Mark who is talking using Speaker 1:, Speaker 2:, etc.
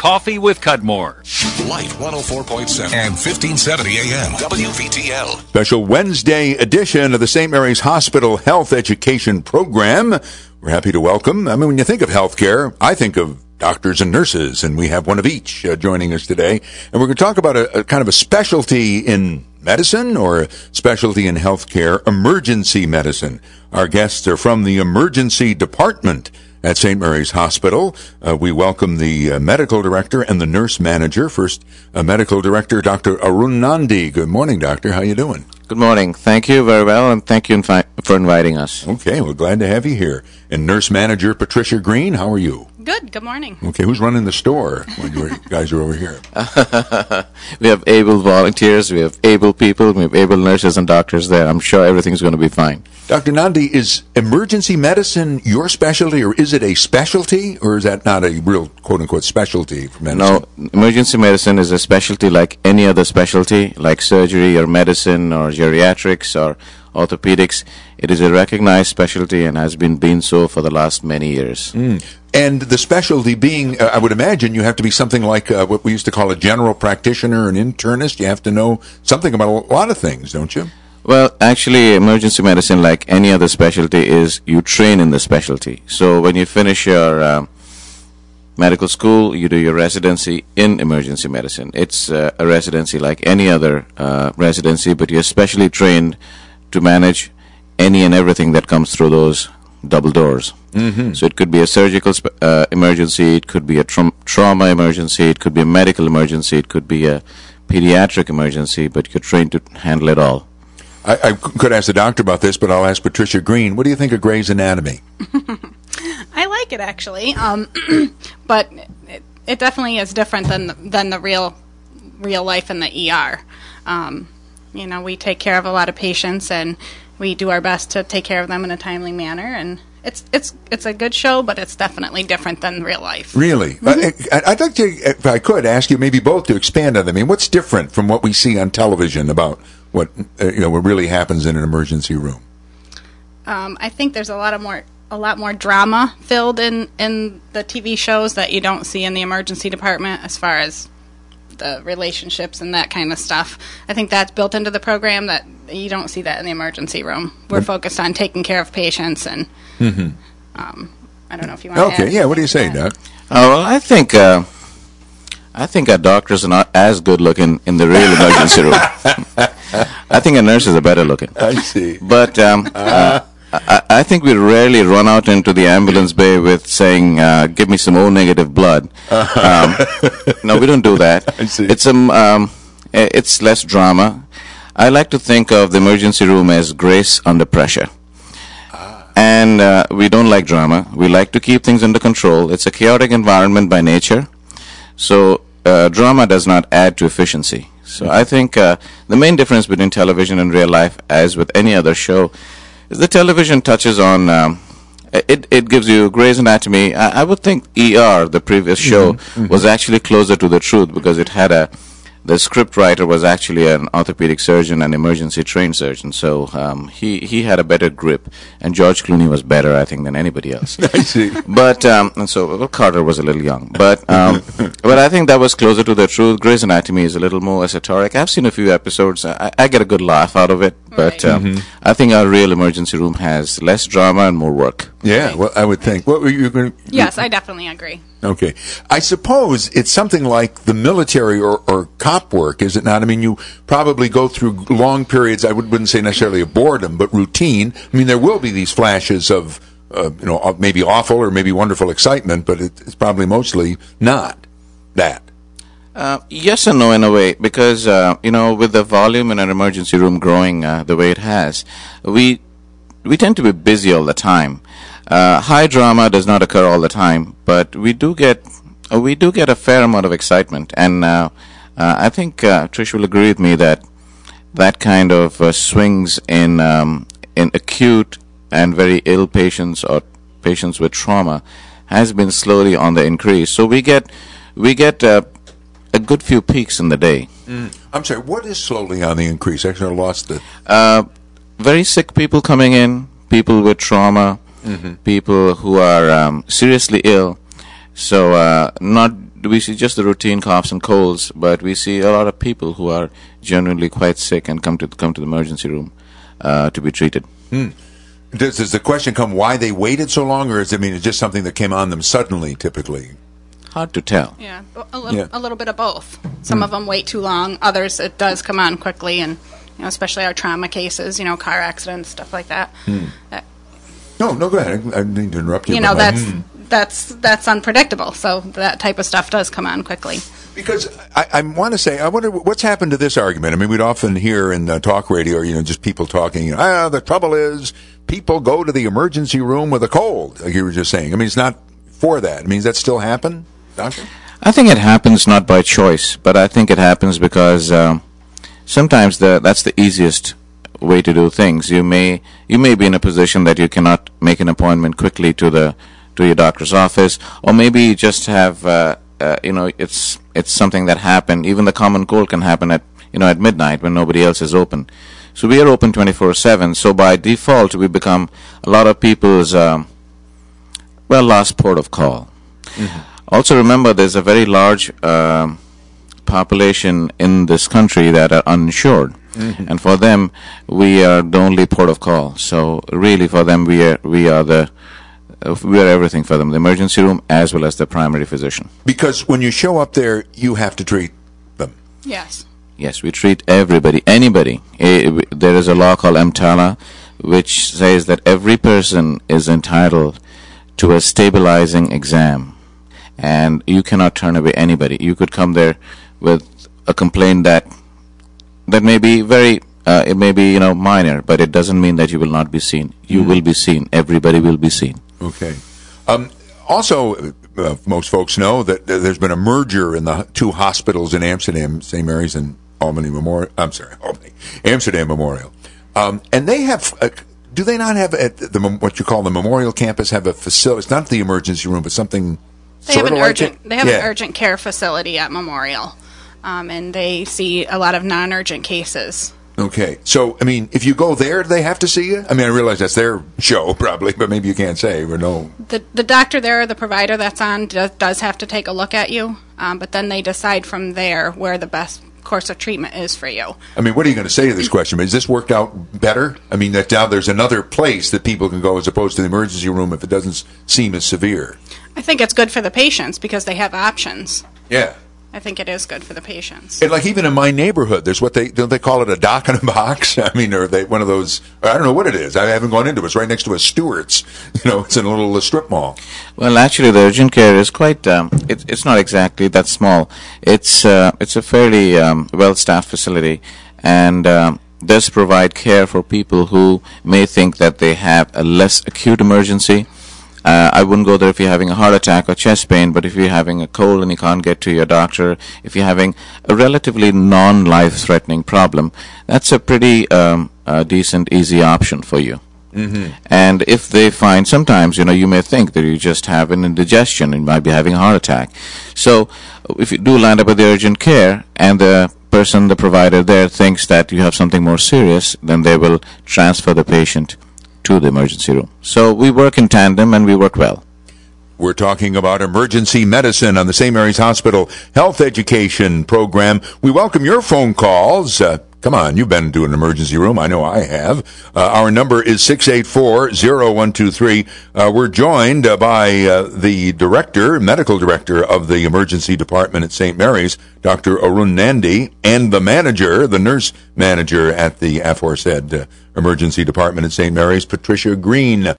Speaker 1: Coffee with Cudmore.
Speaker 2: Light 104.7 and 1570 AM WVTL.
Speaker 3: Special Wednesday edition of the St. Mary's Hospital Health Education Program. We're happy to welcome, when you think of healthcare, I think of doctors and nurses, and we have one of each joining us today. And we're going to talk about a kind of a specialty in medicine or a specialty in healthcare, emergency medicine. Our guests are from the emergency department at St. Mary's Hospital. We welcome the medical director and the nurse manager. First, medical director, Dr. Arun Nandi. Good morning, doctor. How you doing?
Speaker 4: Good morning. Thank you very well, and thank you for inviting us.
Speaker 3: Okay, we're glad to have you here. And nurse manager, Patricia Green, how are you?
Speaker 5: Good. Good morning.
Speaker 3: Okay, who's running the store when you guys are over here?
Speaker 4: We have able volunteers, we have able people, we have able nurses and doctors there. I'm sure everything's going to be fine.
Speaker 3: Dr. Nandi, is emergency medicine your specialty, or is it a specialty, or is that not a real quote-unquote specialty for medicine?
Speaker 4: No, emergency medicine is a specialty like any other specialty, like surgery or medicine or geriatrics or orthopedics. It is a recognized specialty and has been so for the last many years.
Speaker 3: And the specialty being, I would imagine you have to be something like what we used to call a general practitioner, an internist. You have to know something about a lot of things, don't you?
Speaker 4: Well, actually, emergency medicine, like any other specialty, is you train in the specialty. So when you finish your medical school, you do your residency in emergency medicine. It's a residency like any other residency, but you're specially trained to manage any and everything that comes through those double doors. Mm-hmm. So it could be a surgical emergency, it could be a trauma emergency, it could be a medical emergency, it could be a pediatric emergency, but you're trained to handle it all.
Speaker 3: I could ask the doctor about this, but I'll ask Patricia Green. What do you think of Grey's Anatomy?
Speaker 5: I like it, actually, but it definitely is different than the real life in the ER. We take care of a lot of patients, and we do our best to take care of them in a timely manner, and it's a good show, but it's definitely different than real life.
Speaker 3: Really? Mm-hmm. I'd like to, if I could, ask you maybe both to expand on that. I mean, what's different from what we see on television about what really happens in an emergency room?
Speaker 5: I think there's a lot more drama filled in the TV shows that you don't see in the emergency department, as far as the relationships and that kind of stuff. I think that's built into the program that you don't see that in the emergency room. We're focused on taking care of patients, and I don't know if you want to add.
Speaker 3: Yeah, what do you say, Doc?
Speaker 4: Well, I think our doctors are not as good looking in the real emergency room. I think our nurses are better looking.
Speaker 3: I see.
Speaker 4: But I think we rarely run out into the ambulance bay with saying, give me some O-negative blood. No, we don't do that.
Speaker 3: I see.
Speaker 4: It's less drama. I like to think of the emergency room as grace under pressure. And we don't like drama. We like to keep things under control. It's a chaotic environment by nature. So drama does not add to efficiency. So I think the main difference between television and real life, as with any other show, is the television touches on, it gives you Grey's Anatomy. I would think ER, the previous show, was actually closer to the truth, because it had the script writer was actually an orthopedic surgeon and emergency trained surgeon. So he had a better grip, and George Clooney was better, I think, than anybody else.
Speaker 3: I see.
Speaker 4: But Carter was a little young. But I think that was closer to the truth. Grey's Anatomy is a little more esoteric. I've seen a few episodes. I get a good laugh out of it. But I think our real emergency room has less drama and more work.
Speaker 3: Yeah, well, I would think. What were you going to?
Speaker 5: Yes, I definitely agree.
Speaker 3: Okay. I suppose it's something like the military or cop work, is it not? I mean, you probably go through long periods, I wouldn't say necessarily of boredom, but routine. I mean, there will be these flashes of, maybe awful or maybe wonderful excitement, but it's probably mostly not that.
Speaker 4: Yes and no in a way, because, with the volume in an emergency room growing the way it has, we tend to be busy all the time. High drama does not occur all the time, but we do get a fair amount of excitement, and I think Trish will agree with me that kind of swings in acute and very ill patients or patients with trauma has been slowly on the increase. So we get a good few peaks in the day.
Speaker 3: I'm sorry, what is slowly on the increase? Actually, I lost it.
Speaker 4: Very sick people coming in, people with trauma, people who are seriously ill. So we see just the routine coughs and colds, but we see a lot of people who are genuinely quite sick and come to the emergency room to be treated.
Speaker 3: Does the question come why they waited so long, or is it just something that came on them suddenly, typically?
Speaker 4: Hard to tell.
Speaker 5: Yeah, a little bit of both. Some of them wait too long. Others, it does come on quickly, and especially our trauma cases, car accidents, stuff like that.
Speaker 3: No, go ahead. I didn't mean to interrupt you.
Speaker 5: That's unpredictable. So that type of stuff does come on quickly. Because
Speaker 3: I wonder what's happened to this argument. I mean, we'd often hear in talk radio, just people talking, the trouble is people go to the emergency room with a cold, like you were just saying. I mean, it's not for that. I mean, does that still happen, Doctor?
Speaker 4: I think it happens not by choice, but I think it happens because sometimes that's the easiest way to do things. You may be in a position that you cannot make an appointment quickly to your doctor's office, or maybe you just have it's something that happened. Even the common cold can happen at midnight when nobody else is open. So we are open 24/7. So by default, we become a lot of people's last port of call. Mm-hmm. Also, remember there's a very large population in this country that are uninsured, and for them we are the only port of call. So really, for them we are everything for them, the emergency room as well as the primary physician.
Speaker 3: Because when you show up there, you have to treat them.
Speaker 5: Yes.
Speaker 4: Yes, we treat everybody, anybody. There is a law called EMTALA, which says that every person is entitled to a stabilizing exam, and you cannot turn away anybody. You could come there with a complaint that may be very it may be minor, but it doesn't mean that you will not be seen. You will be seen. Everybody will be seen.
Speaker 3: Okay. Also, most folks know that there's been a merger in the two hospitals in Amsterdam, St. Mary's and Amsterdam Memorial. And they have, do they not have at what you call the Memorial campus have a facility? It's not the emergency room, but something
Speaker 5: They have an urgent care facility at Memorial, and they see a lot of non-urgent cases.
Speaker 3: Okay. So, I mean, if you go there, do they have to see you? I mean, I realize that's their show, probably, but maybe you can't say or no.
Speaker 5: The doctor there, or the provider that's on, does have to take a look at you, but then they decide from there where the best course of treatment is for you.
Speaker 3: I mean, what are you going to say to this question? Has this worked out better? I mean, that now there's another place that people can go as opposed to the emergency room if it doesn't seem as severe.
Speaker 5: I think it's good for the patients because they have options.
Speaker 3: Yeah.
Speaker 5: I think it is good for the patients.
Speaker 3: And like even in my neighborhood, there's don't they call it a doc in a box? I mean, or they one of those? I don't know what it is. I haven't gone into it. It's right next to a Stewart's. It's in a little strip mall.
Speaker 4: Well, actually, the urgent care is quite. It's not exactly that small. It's a fairly well-staffed facility, and does provide care for people who may think that they have a less acute emergency. I wouldn't go there if you're having a heart attack or chest pain, but if you're having a cold and you can't get to your doctor, if you're having a relatively non-life-threatening problem, that's a pretty decent, easy option for you. Mm-hmm. And if they find sometimes, you may think that you just have an indigestion and you might be having a heart attack. So if you do land up at the urgent care and the provider there thinks that you have something more serious, then they will transfer the patient to the emergency room. So we work in tandem and we work well.
Speaker 3: We're talking about emergency medicine on the St. Mary's Hospital Health Education Program. We welcome your phone calls. Come on, you've been to an emergency room. I know I have. Our number is 684-0123. We're joined by the medical director of the emergency department at St. Mary's, Dr. Arun Nandi, and the nurse manager at the aforesaid emergency department at St. Mary's, Patricia Green.